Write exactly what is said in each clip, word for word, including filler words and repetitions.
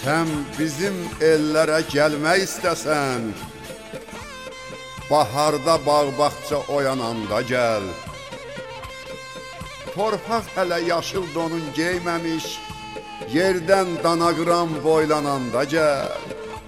Sən bizim ellərə gəlmək istəsən, baharda bağ-bağça oyananda gəl. Torpaq hələ yaşıl donun geyməmiş, yerdən danaqıram boylananda gəl.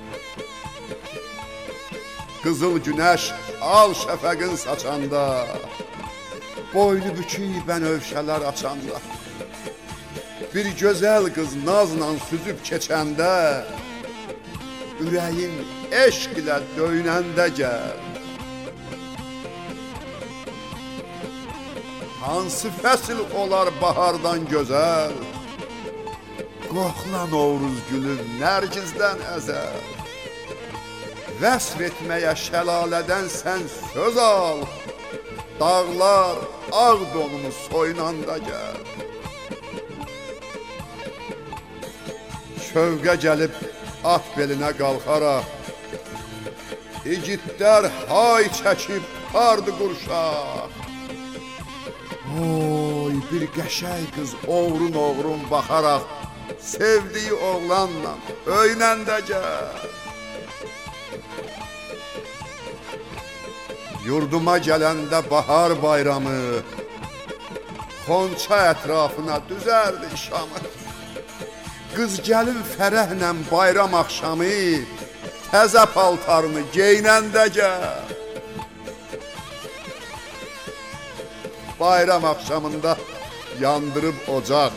Qızıl günəş al şəfəqin saçanda, boynu bükük bənövşələr açanda, bir gözəl qız nazla süzüb keçəndə, ürəyin eşq ilə döynəndə gəl. Hansı fəsil olar bahardan gözəl, qoxla Novruz gülü nərgizdən əzəl. Vəsf etməyə şəlalədən sən söz al, dağlar ağ donunu soyunanda gəl. Şövqə gəlib at belinə qalxaraq, igidlər hay çəkib pardı qurşaq. Oy, bir qəşəng qız oğrun-oğrun baxaraq, sevdiyi oğlanla öynəndə gəl. Yurduma gələndə bahar bayramı, xonça ətrafına düzərdi şamı. Qız gəlin fərəhlə bayram axşamı, təzə paltarını geynəndə gəl. Bayram axşamında yandırıb ocaq,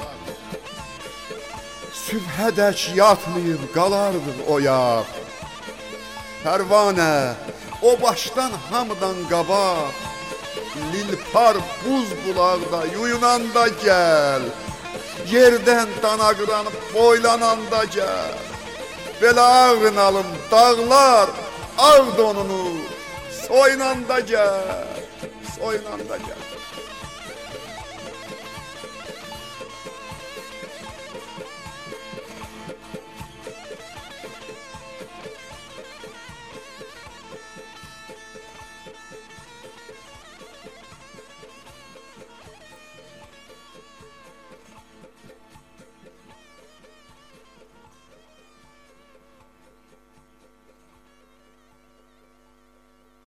sübhədək yatmayıb qalardıq oyaq. Pərvanə, o başdan hamıdan qabaq, Lilpar buz bulaqda yuyunanda gəl. Yerdən danaqıranıb boylananda gəl. Belə ağınalım dağlar ağ donunu soyunanda gəl, soyunanda gəl.